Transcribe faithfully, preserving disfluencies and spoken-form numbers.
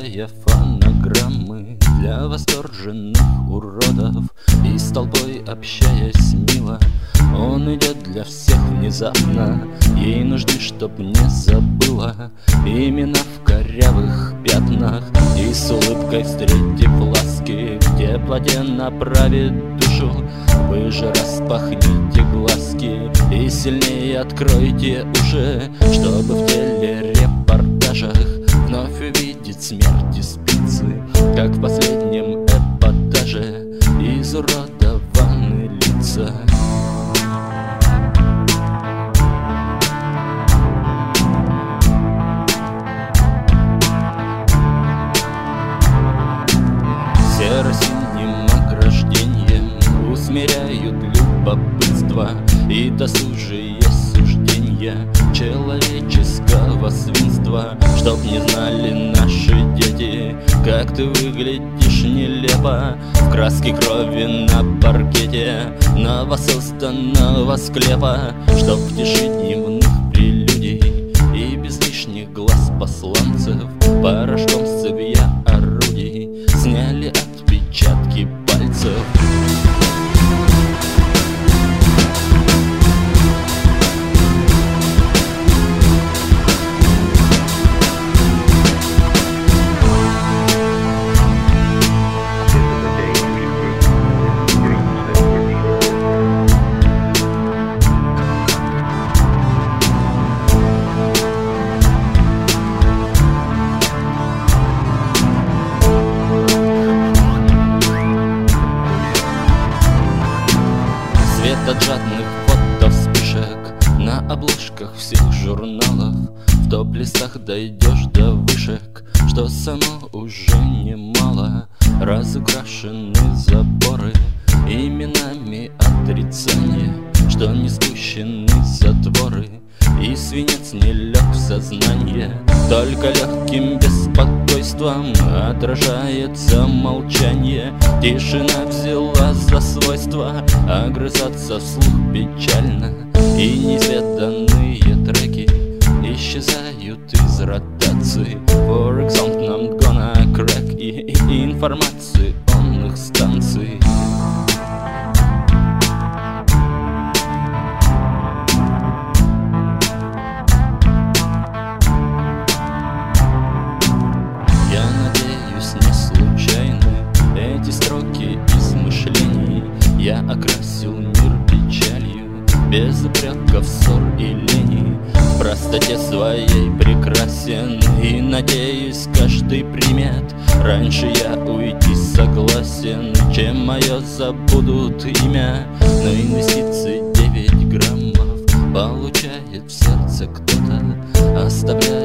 Читая фонограммы для восторженных уродов и с толпой общаясь мило, он идет для всех внезапно. Ей нужны, чтоб не забыла имена в корявых пятнах, и с улыбкой встретив ласки в теплоте направит душу. Вы же распахните глазки и сильнее откройте уши, чтобы в телерепортажах вновь увидеть смерть из пиццы, как в последнем эпатаже изуродованы лица. Серо-синим ограждением усмиряют любопытство и досужие суждения человеческого свинства, чтоб не знали наши дети, как ты выглядишь нелепо в краске крови на паркете новосозданного склепа, чтоб в тиши дневных прелюдий и без лишних глаз посланцев порошком цевья орудий сняли отпечатки пальцев. От жадных фото-вспышек на обложках всех журналов в топ-листах дойдешь до вышек, что само уже немало. Разукрашены заборы именами отрицания, что не спущены затворы, и свинец не лег в сознание. Только легким беспокойством отражается молчание. Тишина взяла за свойство огрызаться вслух печально, и неизведанные треки исчезают из ротации. For example, I'm gonna crack и, и информационных станций. Я надеюсь, не случайны эти строки измышлений. Я окрасил мир печалью, без упреков, ссор и лени. В простоте своей прекрасен, и, надеюсь, каждый примет. Раньше я уйти согласен, чем мое забудут имя. На инвестиции девять граммов получает в сердце кто-то, оставляя